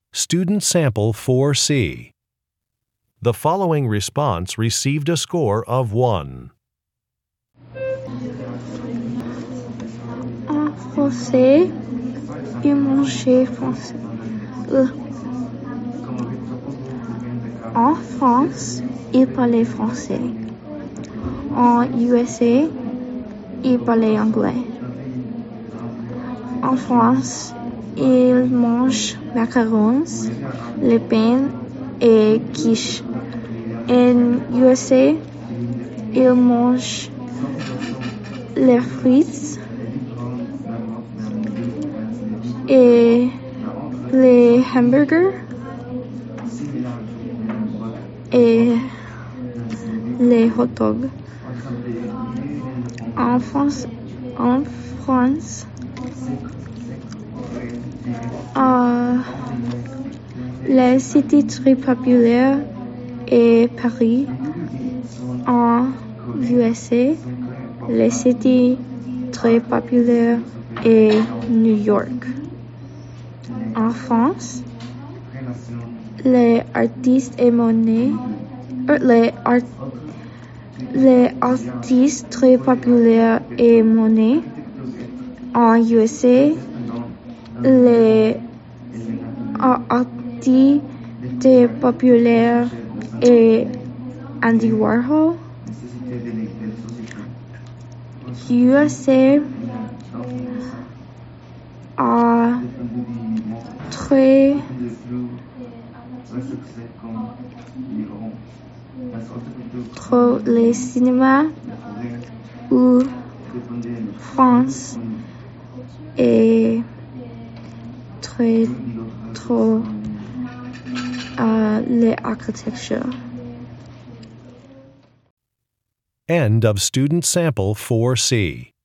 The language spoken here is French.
Student Sample 4C. The following response received a score of 1. En français, il mangeait français. En France, il parlait français. En USA, il parlait anglais. En France, il mange macarons, les pains et quiche. En USA, il mange les frites et les hamburgers et les hot dogs. En France, la cité très populaire est Paris. En USA, la cité très populaire est New York. En France, les artistes très populaires est Monet. En USA, les artistes très populaires est Andy Warhol. USA a très trop les cinémas ou France est très trop l'architecture. End of Student Sample 4C.